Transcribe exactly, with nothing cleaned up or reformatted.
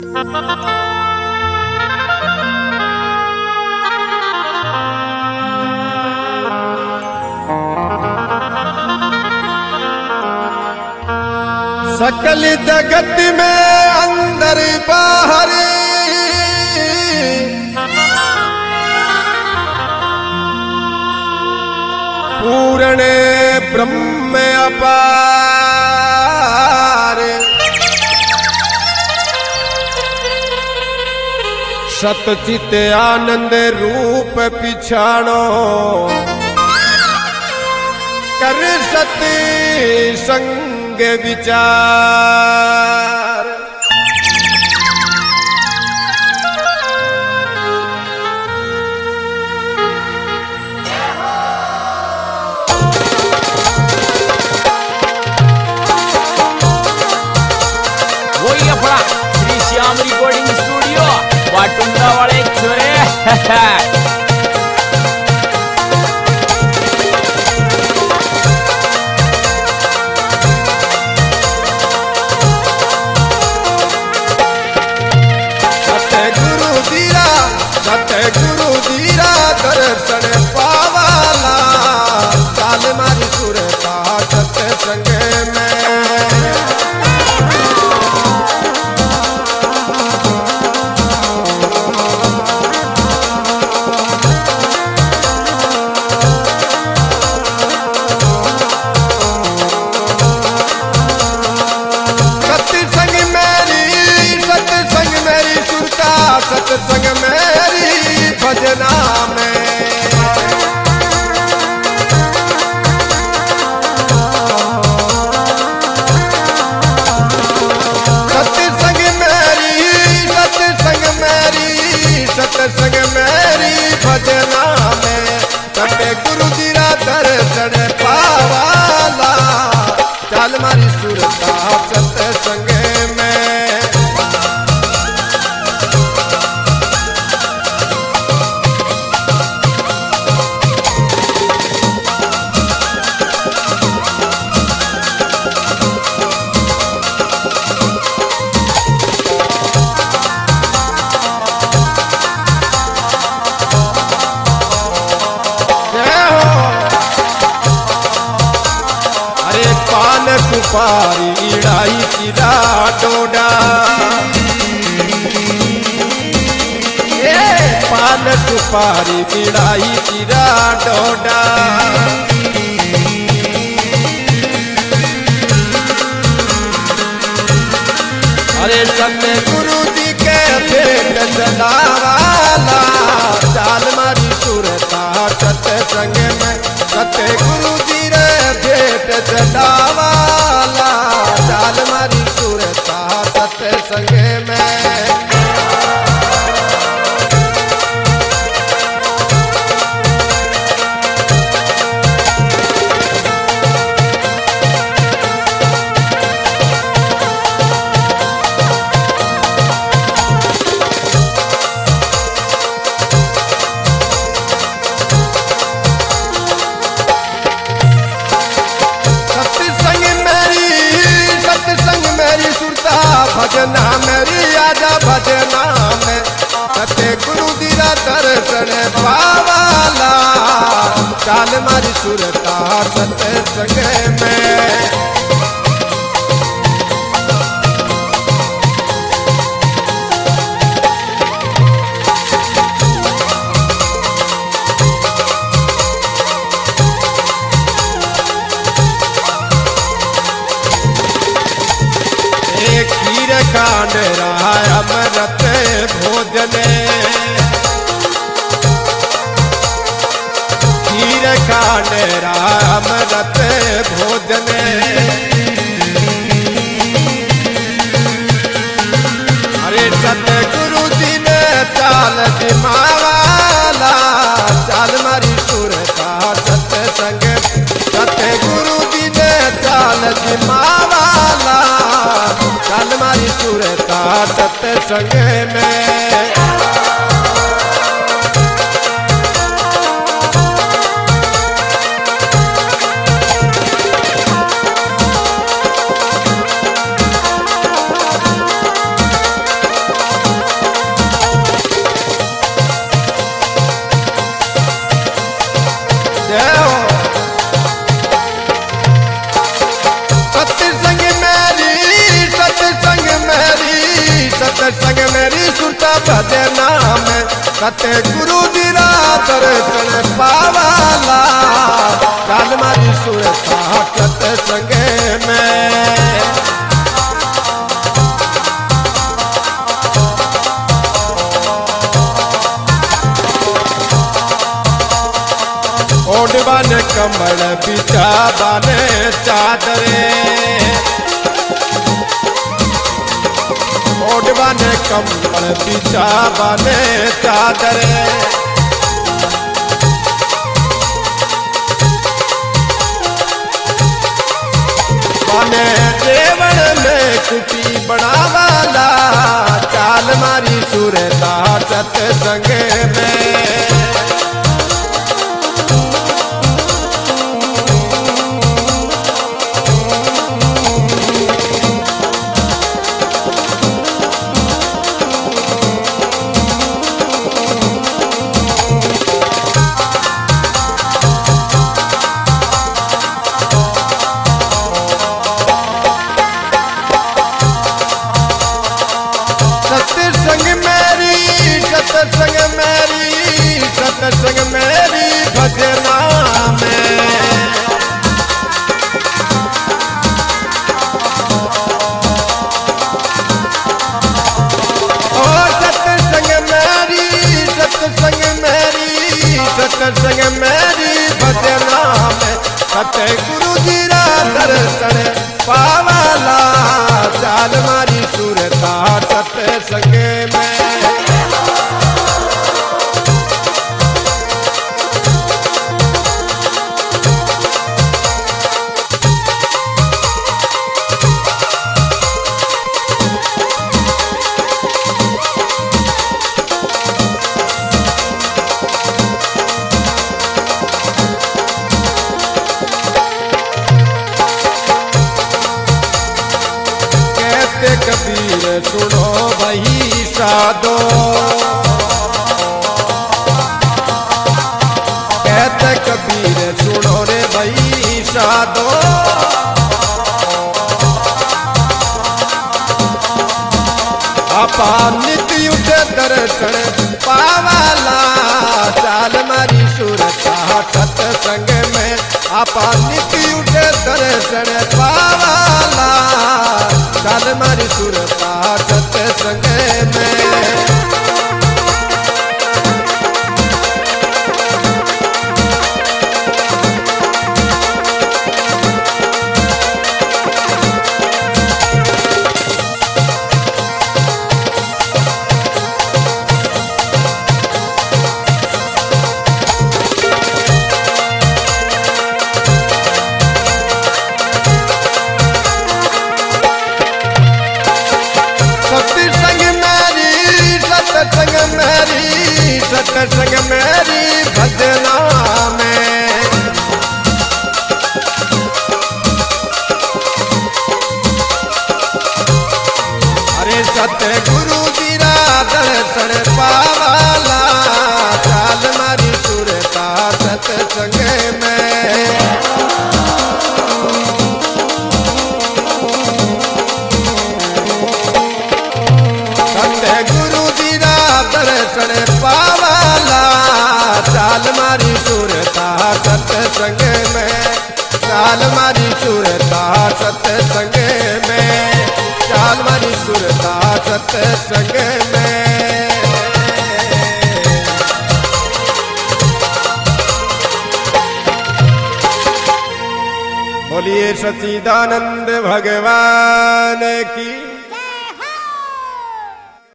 सकल जगत में अंदर बाहर पूर्ण ब्रह्म अपार सतचित आनंद रूप पिछाणो कर सती संग विचार वही अपना श्री श्याम रिकॉर्डिंग स्टूडियो वाटुंगा वाले छोरे गुरु दीरा दर्शन पावाला चाल मारी सुरता सत्संग में सत्संग मेरी सत्संग मेरी सुरता सत्संग मेरी भजना में सत्संग मेरी सत्संग मेरी सत्संग मेरी भजना में कटे गुरु जीरा दर्शन पावाला चाल मारी सुरता सत्संग में सुपारी इड़ाई चिरा डोडा ए पान सुपारी इड़ाई चिरा डोडा अरे सत्य गुरु जी के भेंट सदावाला चाल मारी सुरता सत्संग में सत्य गुरु जी रे भेंट सदावाला चाल मारी सुरता सत्संग में भजना मेरी आजा भजना में सत्य गुरु दीरा दर्शन पावाला चाल मारी सुरता सत्संग में खीर खांड रहा अमृत भोजन खीर खांड रहा अमृत भोजन अरे सत्य गुरु जी ने चाल दिमावाला चाल मारी सुरता सत्संग सत्य गुरु जी ने चाल दिमावाला चाल मारी सुरता सत्संग में सत्संग मेरी सुरता भजना में सत्य गुरु जी रा दर्शन पावाला चाल मारी सुरता सत्संग में ओढ़वान कमल बिछावान चादरे ओढ़वान कमल बिछावान चादरे बने देवण में कुटी बनावाला चाल मारी सुरता सत्संग में सत्संग मेरी सत्संग मेरी सत्संग मेरी भजना में ओ सत्संग मेरी सत्संग मेरी सत्संग मेरी भजना में सत्य गुरु जी रा दर्शन पावाला चाल मारी सुरता सत्संग में कबीर सुनो वही साधो कहते कबीर सुनो रे वही साधो आपा नित्य उठे दर्शन पावाला चाल मारी सुरता सत्संग में आपा नित्य उठे दर्शन पावाला चाल मारी सुरता सत्संग में सत्संग मेरी सत्संग मेरी भजना में अरे सत्य गुरु जी रा दर्शन पावाला चाल मारी सुरता सत्संग में दर्शन पावाला चाल मारी सुरता सत्संग में चाल मारी सुरता सत्संग में चाल मारी सुरता सत्संग में बोलिए सच्चिदानंद भगवान की।